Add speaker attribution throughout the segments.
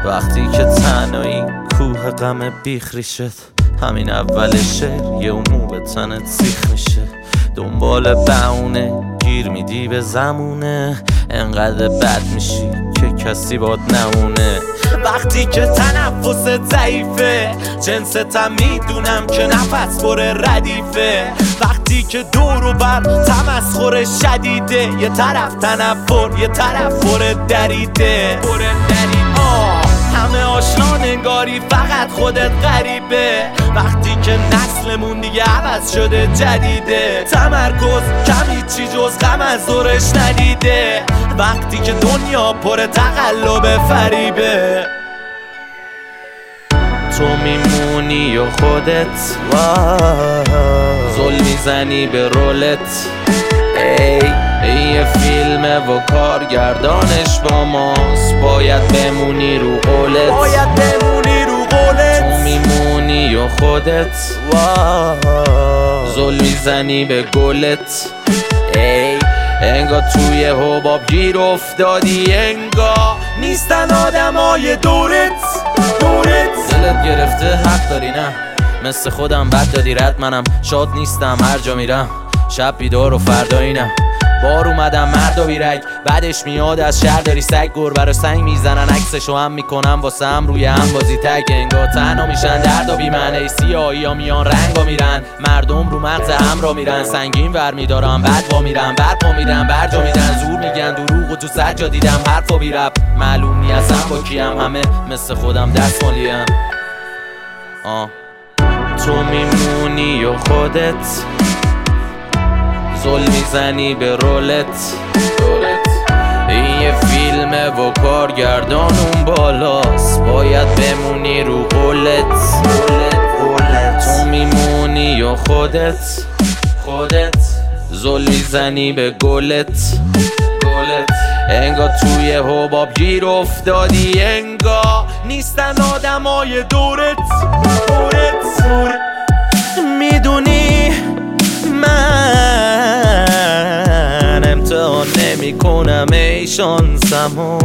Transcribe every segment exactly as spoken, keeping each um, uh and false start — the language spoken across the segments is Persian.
Speaker 1: وقتی که تنهایی کوه غم بیخ ریشت، همین اولشه یه مو به تنت سیخ میشه. دنبال بهونه گیر میدی به زمونه، انقدر بد میشی که کسی باد نمونه. وقتی که تنفست ضعیفه، جنستم میدونم که نفس بره ردیفه. وقتی که دور و بر تمسخر شدیده، یه طرف تنفر یه طرف پر دریده. آه همه آشنا نگاری فقط خودت غریبه. وقتی که نسلمون دیگه عوض شده جدیده، تمرکز کمی چی جز غم از دورش ندیده. وقتی که دنیا پر تقلب فریبه، تو میمونی و خودت زل میزنی به رولت. ای ای یه فیلمه و کارگردانش با ماست، باید بمونی رو قولت. باید بمونی رو قولت. تو میمونی و خودت زل میزنی به گلت. ای انگار توی حباب گیر افتادی، انگار نیستن آدمای دورت دورت. دلت گرفته حق داری نه، مثل خودم بد دادی رد. منم شاد نیستم هر جا میرم، شب بیدار و فردایی نه. بار اومدم مرد و بیرگ، بعدش میاد از شهر داری سگ. گربه رو سنگ میزنن عکسشو هم میکنم واسه هم روی هم بازی تگ. انگار تنها میشن درد و بیمعنی، سیاهی ها میان رنگ ها میرن. مردم رو مغز هم را میرن، سنگین ور میدارم بعد وا میرن. برپا میرن برجا میدن، زور میگن دروغ و تو سجا دیدم حرف و بیرب. معلوم نی اصلا با کیم، همه مثل خودم دست مالیم. آه تو میمونی و خودت زل میزنی به رولت. این یه فیلمه و کارگردان اون بالاست، باید بمونی رو قولت. تو میمونی و خودت خودت زل میزنی به گلت گلت. انگار توی حباب گیر افتادی، انگار نیستن آدمای دورت دورت. میدونی من امتحان نمی کنم ای شانسمو،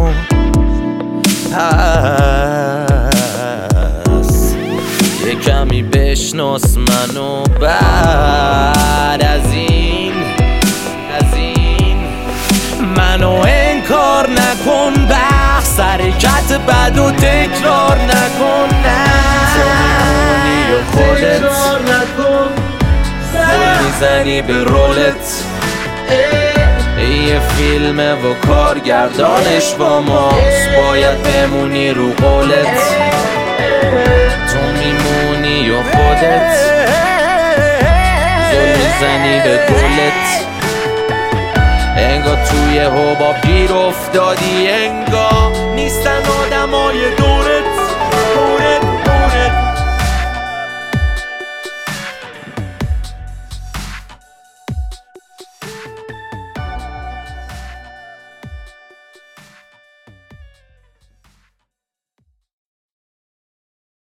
Speaker 1: پس یه کمی بشناس منو. بعد از این از این منو انکار نکن، بحث حرکت بد و تکرار نکن. نه تکرار نکن، زل میزنی به رولت. یه فیلمه و کارگردانش با ماست، باید بمونی رو قولت. تو میمونی و خودت زل میزنی به گلت. انگار توی حباب گیر افتادی، انگار نیستن آدمای دوره